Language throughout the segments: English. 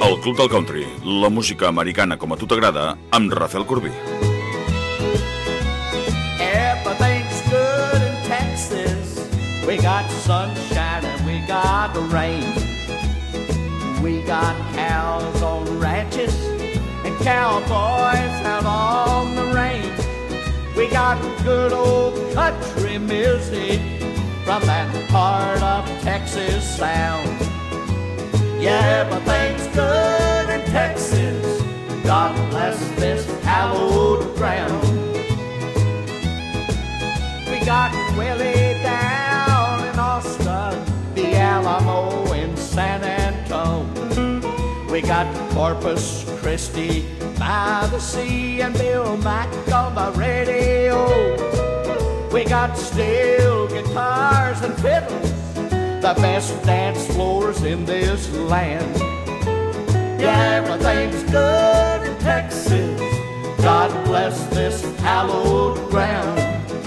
El Club del Country, la música americana com a tu t'agrada, amb Rafael Corbí. Everything's good in Texas. We got sunshine and we got rain. We got cows on ranches and cowboys out on the range. We got good old country music from that part of Texas sound. Yeah, everything's good in Texas. God bless this hallowed ground. We got Willie down in Austin, the Alamo in San Antonio. We got Corpus Christi by the sea and Bill Mack on the radio. We got steel guitars and fiddles, the best dance floors in this land. Yeah, everything's good in Texas. God bless this hallowed ground.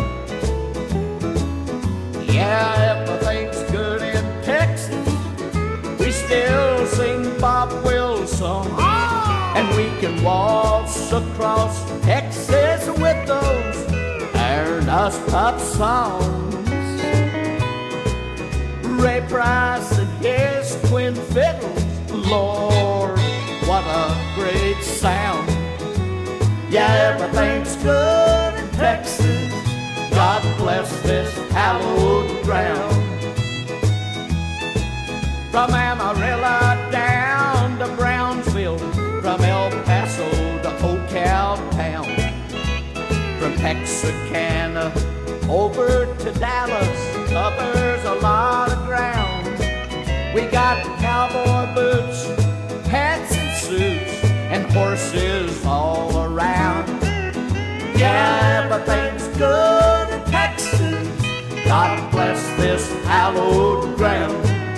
Yeah, everything's good in Texas. We still sing Bob Wilson, and we can waltz across Texas with those earnest-up songs. Ray Price and his twin fiddles, Lord, what a great sound. Yeah, everything's good in Texas. God bless this hallowed ground. From Amarillo down to Brownsville, from El Paso to Ocala town, from Texarkana over to Dallas, covers a lot of ground. We got cowboy boots, hats and suits, and horses all around. Yeah, everything's good in Texas. God bless this hallowed ground.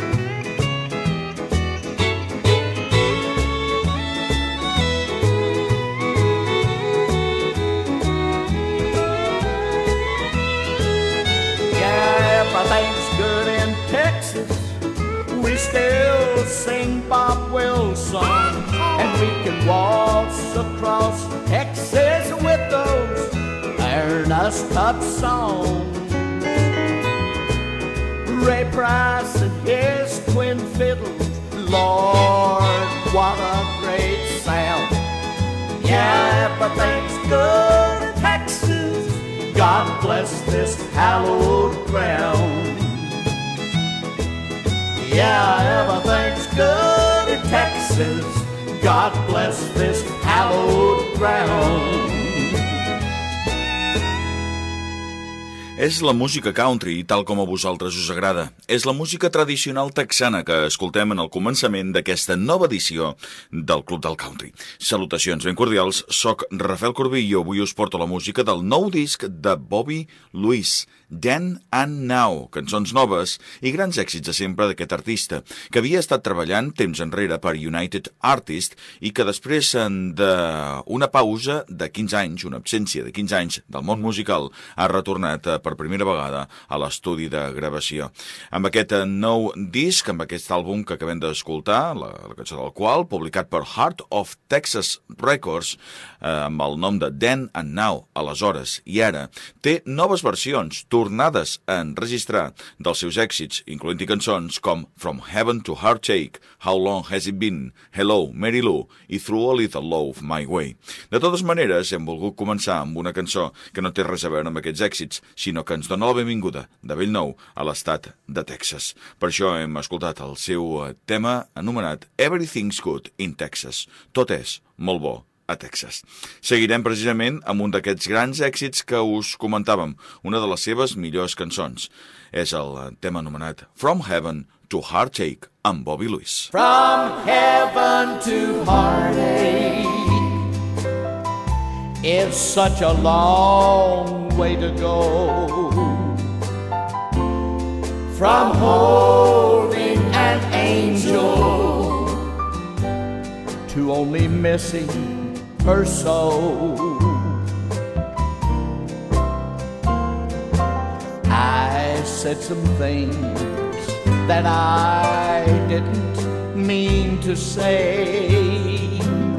Everything's good in Texas. We still sing Bob Wilson, and we can waltz across Texas with those earnest-up songs. Ray Price and his twin fiddles, Lord, what a great sound. Yeah, everything's good in Texas. God bless this hallowed ground. Yeah, everything's good in Texas. God bless this hallowed ground. És la música country, tal com a vosaltres us agrada. És la música tradicional texana que escoltem en el començament d'aquesta nova edició del Club del Country. Salutacions ben cordials, soc Rafael Corbí i avui us porto la música del nou disc de Bobby Louis, Then and Now, cançons noves i grans èxits de sempre d'aquest artista, que havia estat treballant temps enrere per United Artists i que després d'una pausa de 15 anys, una absència de 15 anys del món musical, ha retornat per primera vegada a l'estudi de gravació. Amb aquest nou disc, amb aquest àlbum que acabem d'escoltar, la cançó del qual, publicat per Heart of Texas Records, amb el nom de Then and Now, aleshores i ara, té noves versions, tornades a enregistrar dels seus èxits, incloent-hi cançons com From Heaven to Heartache, How Long Has It Been, Hello, Mary Lou i Through a Little Love My Way. De totes maneres, hem volgut començar amb una cançó que no té res a veure amb aquests èxits, sinó que ens dona la benvinguda de bell nou a l'estat de Texas. Per això hem escoltat el seu tema anomenat Everything's Good in Texas. Tot és molt bo a Texas. Seguirem precisament amb un d'aquests grans èxits que us comentàvem, una de les seves millors cançons. És el tema anomenat From Heaven to Heartache amb Bobby Louis. From heaven to heartache, it's such a long way to go. From holding an angel to only missing her so. I said some things that I didn't mean to say.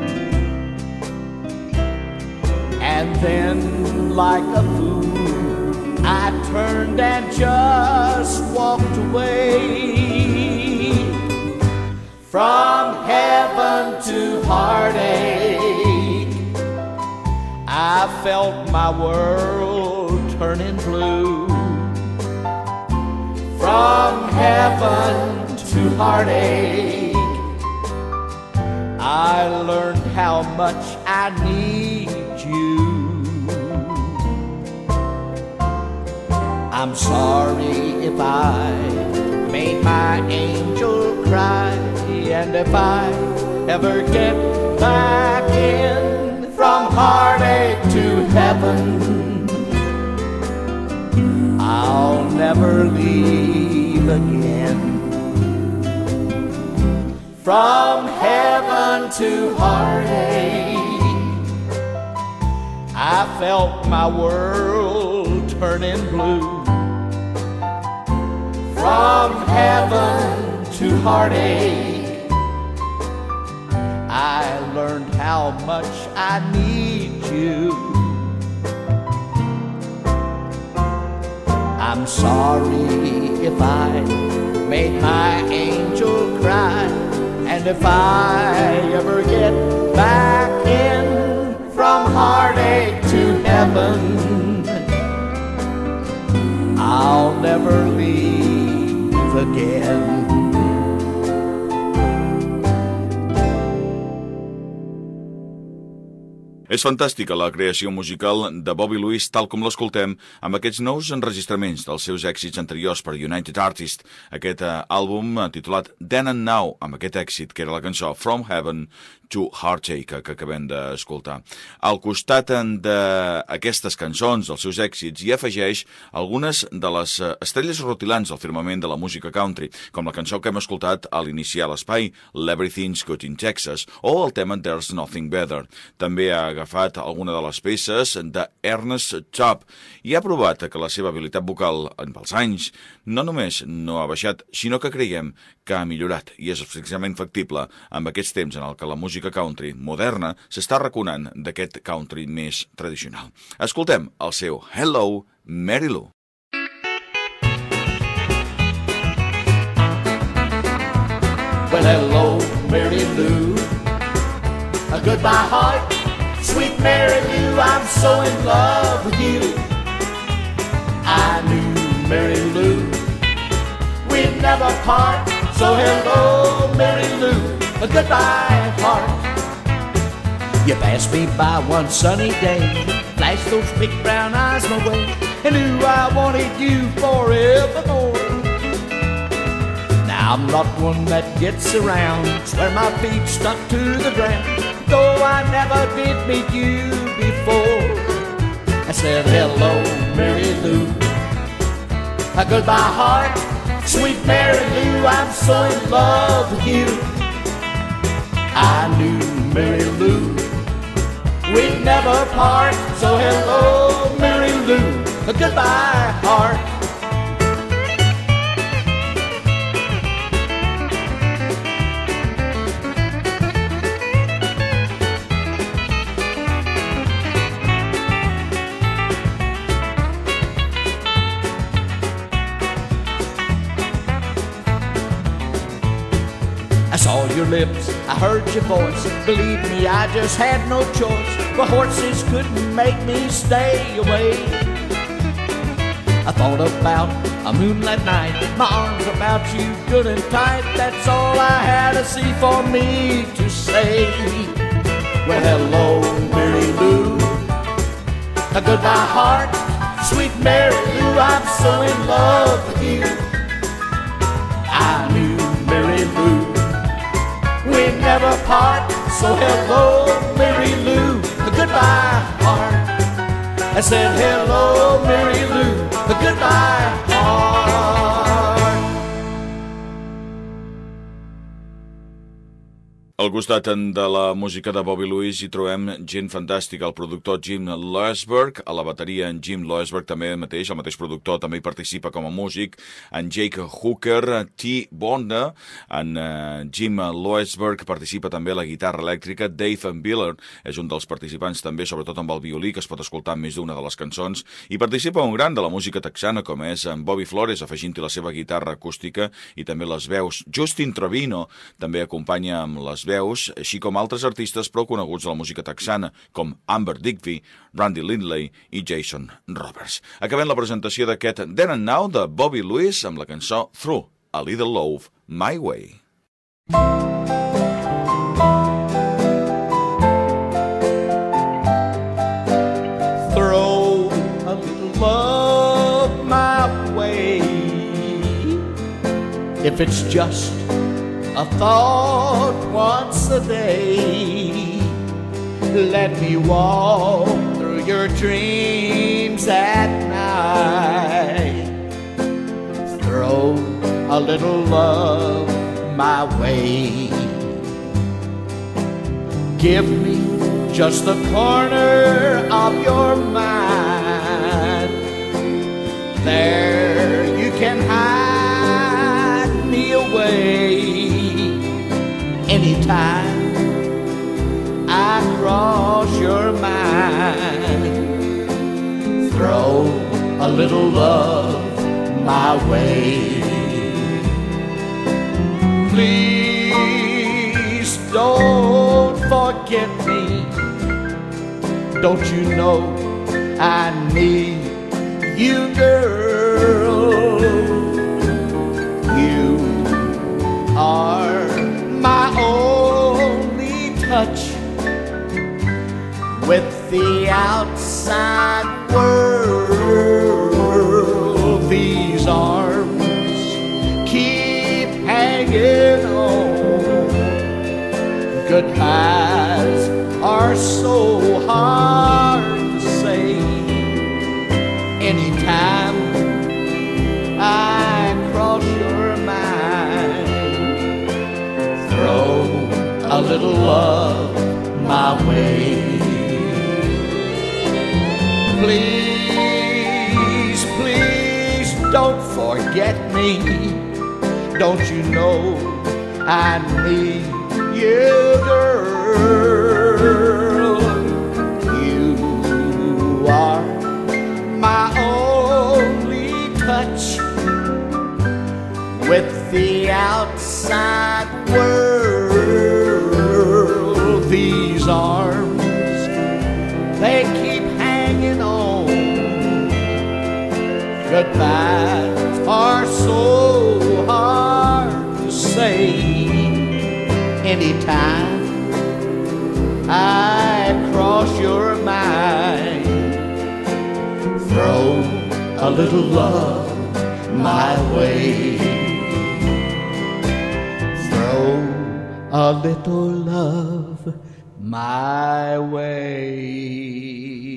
And then, like a fool, I turned and just walked away. From heaven to heartache, I felt my world turning blue. From heaven to heartache, I learned how much I need you. I'm sorry if I made my angel cry, and if I ever get back in from heartache to heaven, I'll never leave again. From heaven to heartache, I felt my world turning blue. From heaven to heartache, I learned how much I need you. I'm sorry if I made my angel cry, and if I ever get back in from heartache to heaven, I'll never leave again. És fantàstica la creació musical de Bobby Lewis tal com l'escoltem amb aquests nous enregistraments dels seus èxits anteriors per United Artists. Aquest àlbum titulat Then and Now, amb aquest èxit que era la cançó From Heaven to Heartache que acabem d'escoltar. Al costat d'aquestes cançons, dels seus èxits, hi afegeix algunes de les estrelles rutilants del firmament de la música country, com la cançó que hem escoltat a l'iniciar l'espai, Everything's Good in Texas, o el tema There's Nothing Better. També ha agafat alguna de les peces d'Ernest Tubb i ha provat que la seva habilitat vocal pels anys no només no ha baixat, sinó que creiem que ha millorat i és precisament factible amb aquests temps en el que la música country moderna s'està reconant d'aquest country més tradicional. Escoltem el seu Hello, Mary Lou. Well, hello, Mary Lou, a goodbye heart, sweet Mary Lou, I'm so in love with you. I knew Mary Lou, we'd never part, so hello, Mary Lou, a goodbye heart. You passed me by one sunny day, flashed those big brown eyes my way, and knew I wanted you forevermore. Now I'm not one that gets around, swear my feet stuck to the ground, though I never did meet you before. I said hello, Mary Lou, a goodbye heart, sweet Mary Lou, I'm so in love with you. I knew Mary Lou, we'd never part, so hello, Mary Lou, a goodbye heart. I saw your lips, I heard your voice, believe me, I just had no choice, but horses couldn't make me stay away. I thought about a moonlight night, my arms about you good and tight, that's all I had to see for me to say. Well, hello, Mary Lou, a goodbye heart, sweet Mary Lou, I'm so in love with you. I knew Mary Lou, we'd never part, so hello, Mary Lou, a goodbye heart. I said hello, Mary Lou, a goodbye heart. Al costat de la música de Bobby Lewis hi trobem gent fantàstica, el productor Jim Loesberg, a la bateria en Jim Loesberg també el mateix productor, també hi participa com a músic, en Jake Hooker, T. Bonda, en Jim Loesberg participa també a la guitarra elèctrica, Dave Biller és un dels participants també, sobretot amb el violí, que es pot escoltar en més d'una de les cançons, i participa un gran de la música texana com és en Bobby Flores, afegint-hi la seva guitarra acústica i també les veus. Justin Trevino també acompanya amb les veus, així com altres artistes prou coneguts de la música texana, com Amber Digby, Randy Lindley i Jason Roberts. Acabem la presentació d'aquest Then and Now de Bobby Lewis amb la cançó Through a Little Love, My Way. Throw a little love my way. If it's just a thought once a day, let me walk through your dreams at night. Throw a little love my way. Give me just the corner of your mind. There you can hide me away. Anytime I cross your mind, throw a little love my way. Please don't forget me. Don't you know I need you, girl? You are my only touch with the outside world. These arms keep hanging on. Goodbyes are so hard to say. Anytime I cross your mind, throw a little love my way. Please, please don't forget me. Don't you know I need you, girl? You are my only touch with the outside world. These arms, they keep hanging on. Goodbyes are so hard to say. Anytime I cross your mind, throw a little love my way. Throw a little love my way.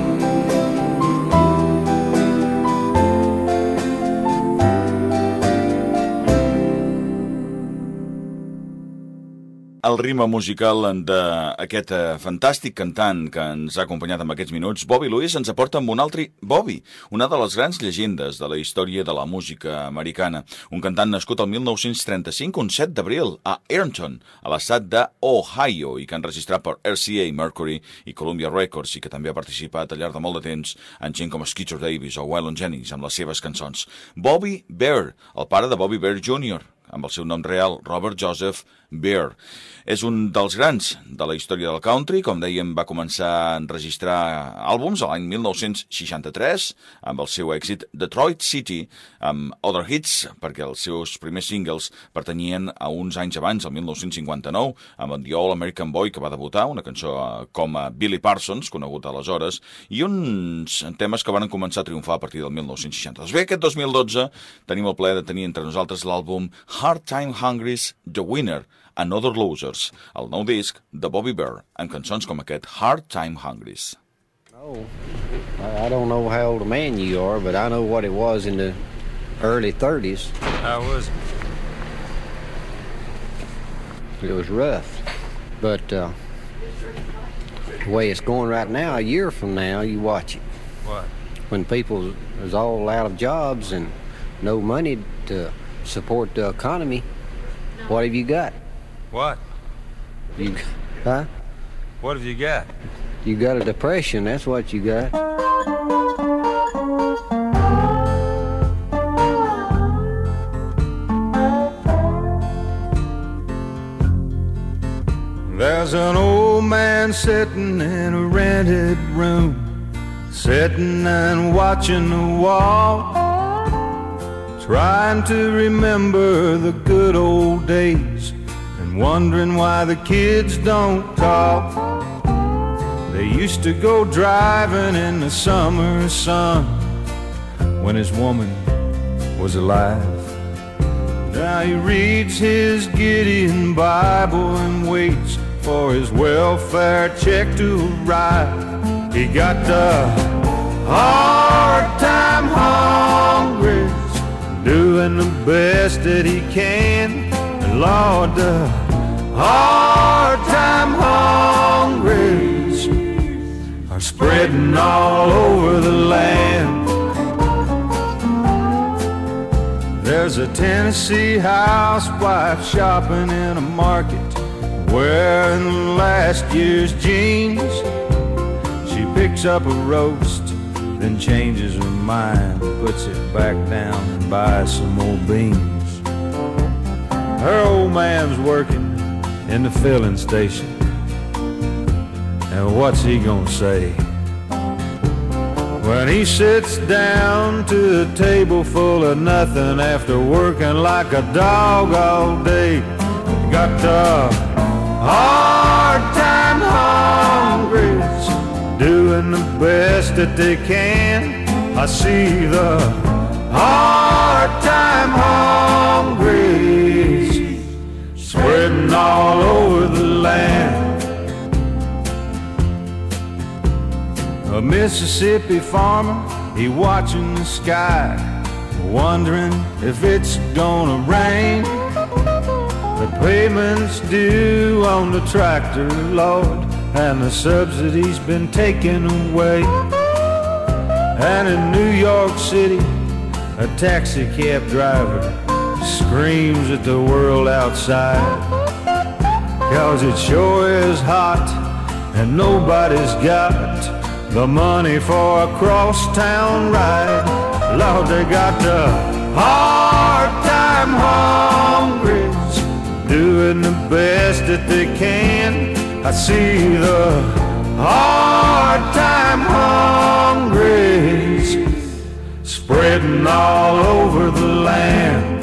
El ritme musical d'aquest fantàstic cantant que ens ha acompanyat en aquests minuts, Bobby Lewis, ens aporta amb un altre Bobby, una de les grans llegendes de la història de la música americana. Un cantant nascut el 1935, un 7 d'abril, a Earnton, a l'estat d'Ohio, i que han registrat per RCA, Mercury i Columbia Records, i que també ha participat al llarg de molt de temps en gent com Skeeter Davis o Waylon Jennings amb les seves cançons. Bobby Bare, el pare de Bobby Bare Jr., amb el seu nom real, Robert Joseph Bare. És un dels grans de la història del country. Com dèiem, va començar a enregistrar àlbums l'any 1963 amb el seu èxit Detroit City, amb Other Hits, perquè els seus primers singles pertanyien a uns anys abans, el 1959, amb The All American Boy, que va debutar, una cançó com a Billy Parsons, conegut aleshores, i uns temes que van començar a triomfar a partir del 1960. Doncs bé, aquest 2012 tenim el plaer de tenir entre nosaltres l'àlbum Hard Time Hungry's The Winner and Other Losers, el nou disc de Bobby Bare, amb cançons com aquest Hard Time Hungry's. Oh, I don't know how old a man you are, but I know what it was in the early 30s. How was it? It was rough. But the way it's going right now, a year from now, you watch it. What? When people is all out of jobs and no money to support the economy, what have you got? What? Huh? What have you got? You got a depression, that's what you got. There's an old man sitting in a rented room, sitting and watching the wall, trying to remember the good old days and wondering why the kids don't talk. They used to go driving in the summer sun when his woman was alive. Now he reads his Gideon Bible and waits for his welfare check to arrive. He got the hard time hungries, doing the best that he can. And Lord, the hard time hungries are spreading all over the land. There's a Tennessee housewife shopping in a market, wearing last year's jeans. She picks up a roast, then changes her mind, puts it back down and buys some more beans. Her old man's working in the filling station, and what's he gonna say when he sits down to a table full of nothing after working like a dog all day? Got the hard time hungries, doing the best that they can. I see the hard time hungries spreading all over the land. A Mississippi farmer, he watching the sky, wondering if it's gonna rain. The payment's due on the tractor, Lord, and the subsidy's been taken away. And in New York City, a taxi cab driver screams at the world outside, 'cause it sure is hot and nobody's got the money for a cross-town ride. Lord, they got the hard time hungries, doing the best that they can. I see the hard time hungries spreading all over the land.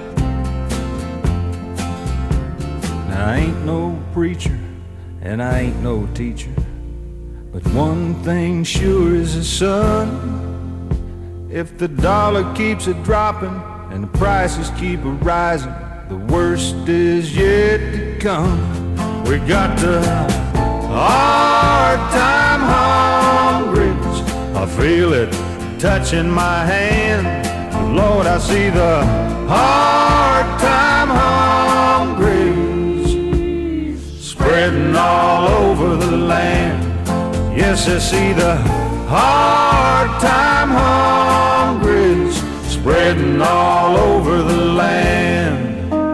Now, I ain't no preacher and I ain't no teacher, but one thing sure is the sun. If the dollar keeps a dropping and the prices keep a rising, the worst is yet to come. We got the hard time hungries, I feel it touching my hand. Lord, I see the hard time hungries spreading all over the land. Yes, I see the hard time hungries spreading all over the land.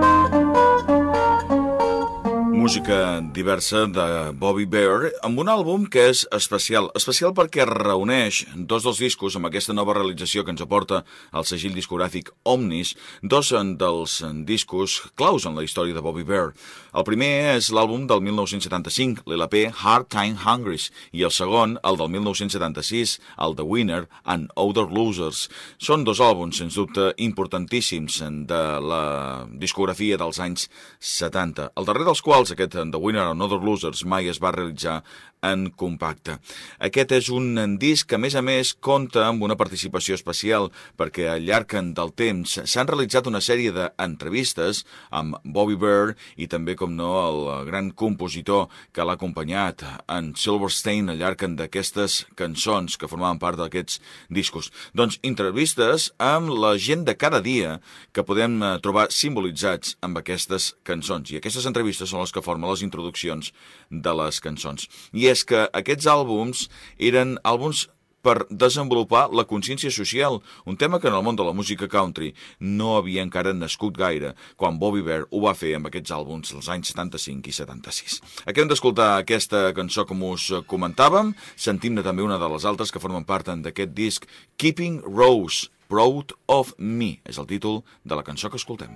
Música diversa de Bobby Bare, amb un àlbum que és especial perquè reuneix dos dels discos amb aquesta nova realització que ens aporta el segell discogràfic Omnis, dos dels discos claus en la història de Bobby Bare. El primer és l'àlbum del 1975, l'LP Hard Time Hungries, i el segon, el del 1976, el The Winner and Other Losers. Són dos àlbums, sens dubte, importantíssims de la discografia dels anys 70, el darrer dels quals, aquest The Winner Winner and Other Losers mai es va realitzar en compacte. Aquest és un disc que, a més, compta amb una participació especial perquè al llarg del temps s'han realitzat una sèrie d'entrevistes amb Bobby Bare i també, com no, el gran compositor que l'ha acompanyat, en Silverstein, al llarg d'aquestes cançons que formaven part d'aquests discos. Doncs entrevistes amb la gent de cada dia que podem trobar simbolitzats amb aquestes cançons. I aquestes entrevistes són les que formen les introduccions de les cançons. I és que aquests àlbums eren àlbums per desenvolupar la consciència social, un tema que en el món de la música country no havia encara nascut gaire, quan Bobby Bare ho va fer amb aquests àlbums als anys 75 i 76. Acabem d'escoltar aquesta cançó com us comentàvem, sentim-ne també una de les altres que formen part d'aquest disc, Keeping Rose, Proud of Me, és el títol de la cançó que escoltem.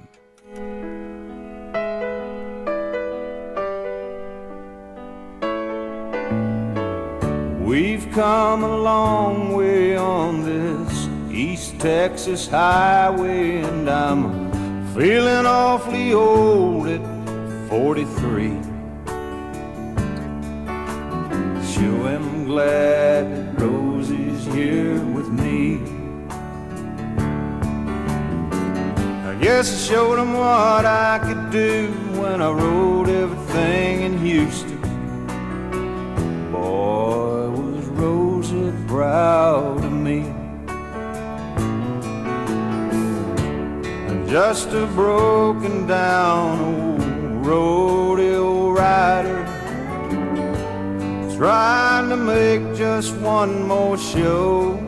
We've come a long way on this East Texas highway, and I'm feeling awfully old at 43. Sure am glad that Rosie's here with me. I guess I showed him what I could do when I rode everything in Houston. Boy, was Rosie proud of me. I'm just a broken down old rodeo rider, trying to make just one more show.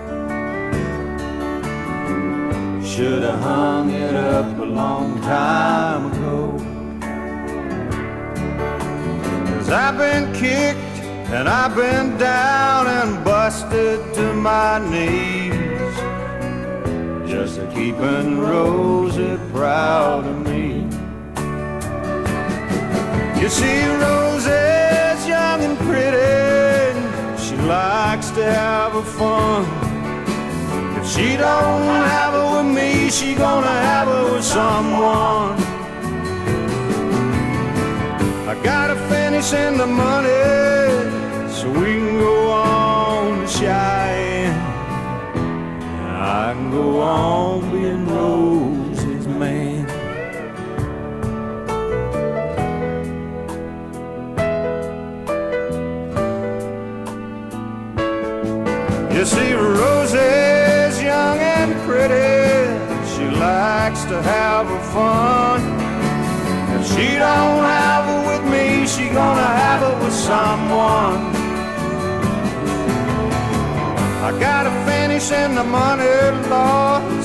Should have hung it up a long time ago. 'Cause I've been kicked and I've been down and busted to my knees, just keeping Rosie proud of me. You see, Rosie's young and pretty, she likes to have her fun. If she don't have it with me, she gonna have it with someone. I gotta finish in the money so we can go on to Cheyenne. I can go on being Rosie's man. You see, Rosie's young and pretty, she likes to have her fun. If she don't have it with me, she gonna have it with someone. I gotta finish in the money, Lord,